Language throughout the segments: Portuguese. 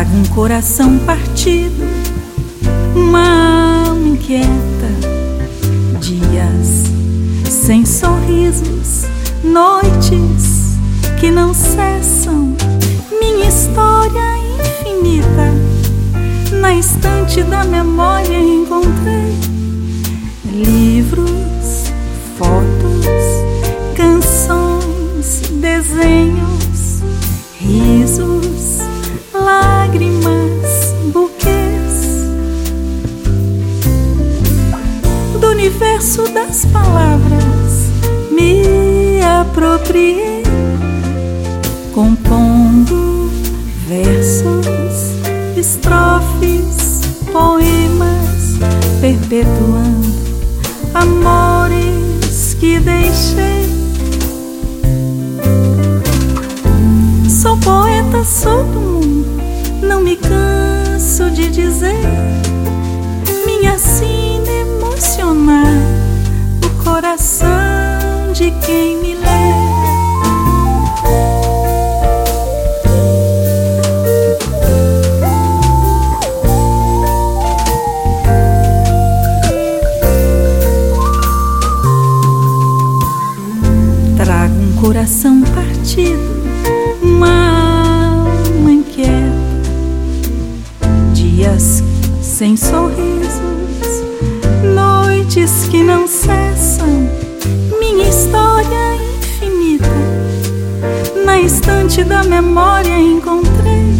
Trago um coração partido, uma alma inquieta, dias sem sorrisos, noites que não cessam. Minha história infinita, na estante da memória encontrei livros, fotos, canções, desenhos, risos, lágrimas, buquês. Do universo das palavras me apropriei, compondo versos, estrofes, poemas, perpetuando amores que deixei. Sou poeta, sou do mundo, não me canso de dizer. Minha sina emocionar o coração de quem me lê. Trago um coração partido, uma alma inquieta, dias sem sorrisos, noites que não cessam. Minha história infinita, na estante da memória encontrei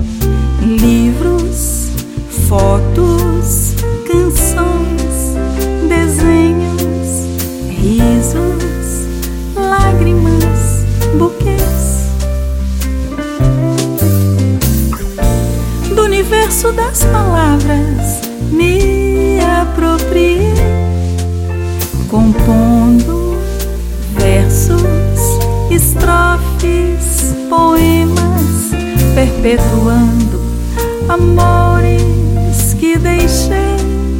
livros, fotos, canções, desenhos, risos, lágrimas, buquês. Do universo das palavras me apropriei, compondo versos, estrofes, poemas, perpetuando amores que deixei.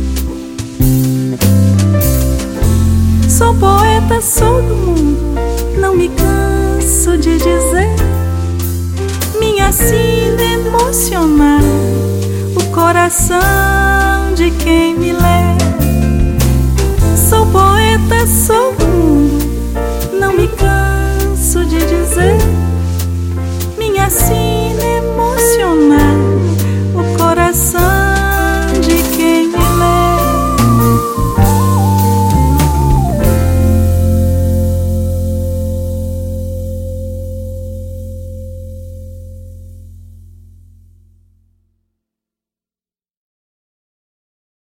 Sou poeta, sou do mundo, não me canso de dizer. Minha sina emocionar o coração de quem me lê. Sou poeta, sou do mundo, não me canso de dizer. Minha sina